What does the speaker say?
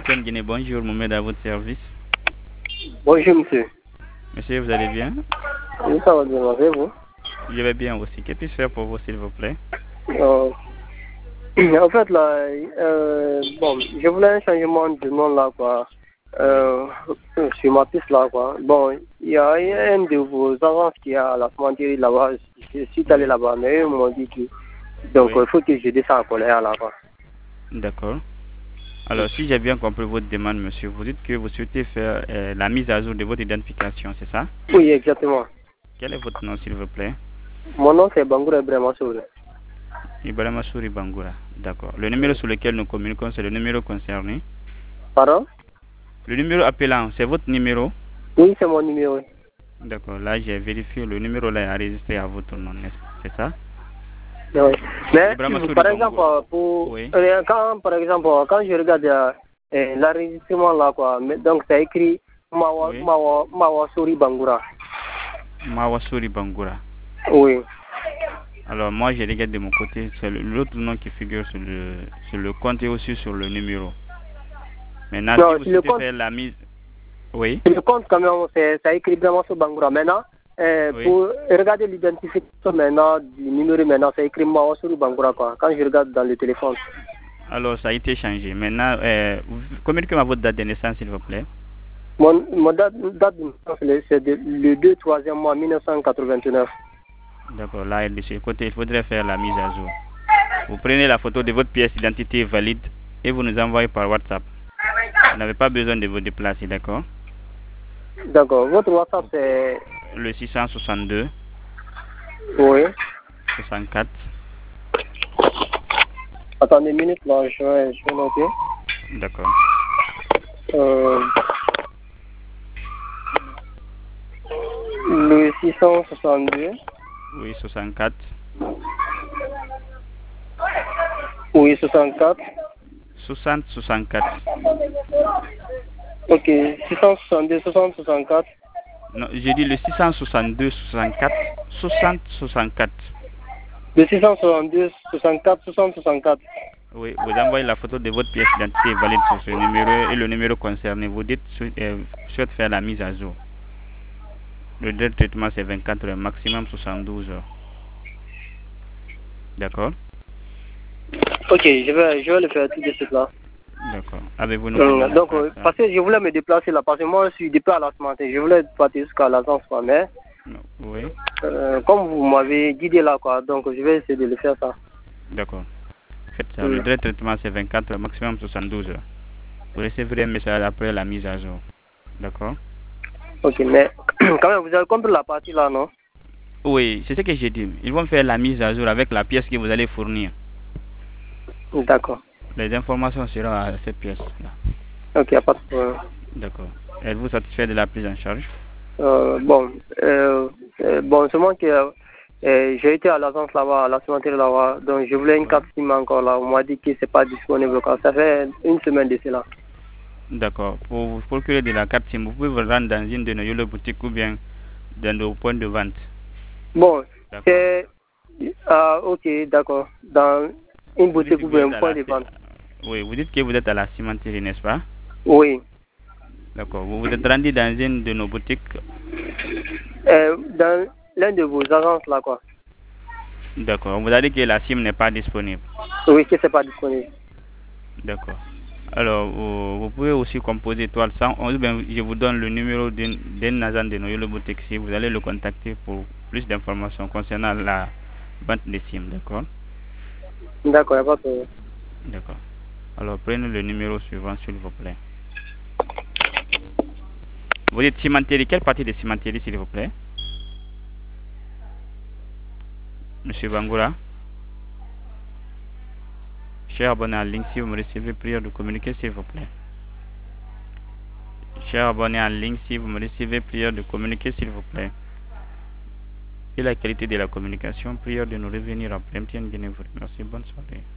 MTN Guinée, bonjour, Mohamed à votre service. Bonjour monsieur. Monsieur, vous allez bien? Oui, ça va bien, avec vous? Je vais bien aussi. Que puis-je faire pour vous, s'il vous plaît? En fait, là, bon, je voulais un changement de nom là, quoi. Sur ma piste là, quoi. Bon, il y a un de vos agences qui est à la cimenterie là-bas. Je suis allé là-bas, mais eux m'ont dit que. Donc, il faut que je descende à Colère là, quoi. D'accord. Alors, si j'ai bien compris votre demande, monsieur, vous dites que vous souhaitez faire la mise à jour de votre identification, c'est ça? Oui, exactement. Quel est votre nom, s'il vous plaît? Mon nom c'est Bangoura Ibrahima Soure. Ibrahima Souri Bangoura. D'accord. Le numéro sur lequel nous communiquons, c'est le numéro concerné. Pardon? Le numéro appelant, c'est votre numéro? Oui, c'est mon numéro. D'accord. Là, j'ai vérifié. Le numéro là est enregistré à votre nom, c'est ça? Oui. Mais Ibrahima Souri par exemple, Bangoura. pour Oui. quand je regarde l'enregistrement là, quoi, donc c'est écrit Oui. Mawa Souri Bangoura. Mawa Souri Bangoura. Oui. Alors moi je regarde de mon côté, c'est l'autre nom qui figure sur le compte et aussi sur le numéro. Maintenant si Non, vous sur le souhaitez compte, faire la mise... Oui, sur le compte quand même, ça écrit vraiment sur Bangoura. Maintenant, oui. pour regarder l'identification maintenant du numéro maintenant, c'est écrit Mawa Souri Bangoura, quoi. Quand je regarde dans le téléphone. Alors ça a été changé. Maintenant, communiquez-moi votre date de naissance s'il vous plaît. Mon date de naissance, c'est le 2/3e mois 1989. D'accord, là de ce côté il faudrait faire la mise à jour. Vous prenez la photo de votre pièce d'identité valide et vous nous envoyez par WhatsApp. Vous n'avez pas besoin de vous déplacer, d'accord? D'accord. Votre WhatsApp c'est... Le 662 Oui. 64. Attendez une minute, là, je vais noter. D'accord. Le 662. Oui, 64. Oui, 64. 60 64. Ok, 662, 60, 64. Non, j'ai dit le 662 64 60 64. Le 662, 64, 60, 64. Oui, vous envoyez la photo de votre pièce d'identité valide sur ce numéro et le numéro concerné. Vous dites souhaite faire la mise à jour. Le délai de traitement c'est 24 heures, maximum 72 heures. D'accord? Ok, je vais le faire tout de suite là. D'accord. Avez-vous une Donc, parce que je voulais me déplacer là, parce que moi je suis depuis à la cimenterie. Je voulais partir jusqu'à l'agence, quoi, mais Oui. comme vous m'avez guidé là, quoi, donc je vais essayer de le faire ça. D'accord. Faites ça. Le délai de traitement c'est 24 heures, maximum 72 heures. Vous recevrez un message après la mise à jour. D'accord? Ok, mais quand même, vous avez compris la partie là, non? Oui, c'est ce que j'ai dit. Ils vont faire la mise à jour avec la pièce que vous allez fournir. D'accord. Les informations seront à cette pièce-là. Ok, y a pas de problème. D'accord. Êtes-vous satisfait de la prise en charge? Bon, seulement que j'ai été à l'agence là-bas, à la cimenterie là-bas, donc je voulais une carte SIM encore là. On m'a dit que c'est pas disponible quand ça fait une semaine de cela. D'accord. Pour vous procurer de la carte SIM, vous pouvez vous rendre dans une de nos YOLO boutiques ou bien dans nos points de vente. Bon, c'est... ok, d'accord. Dans une boutique ou bien un point de vente. Oui, vous dites que vous êtes à la cimenterie, n'est-ce pas? Oui. D'accord. Vous vous êtes rendu dans une de nos boutiques? Dans l'un de vos agences là, quoi. D'accord. On vous a dit que la SIM n'est pas disponible. Oui, que c'est pas disponible. D'accord. Alors, vous pouvez aussi composer étoile 111, bien, je vous donne le numéro d'un agent de nos YOLO boutiques. Si vous allez le contacter pour plus d'informations concernant la vente des SIM, d'accord? D'accord, il n'y a pas de problème. D'accord. Alors, prenez le numéro suivant, s'il vous plaît. Vous dites cimenterie. Quelle partie de cimenterie, s'il vous plaît? Monsieur Bangoura. Cher abonné en ligne, si vous me recevez, prière de communiquer, s'il vous plaît. Cher abonné en ligne, si vous me recevez, prière de communiquer, s'il vous plaît. Et la qualité de la communication, prière de nous revenir après. MTN Guinée vous remercie. Bonne soirée.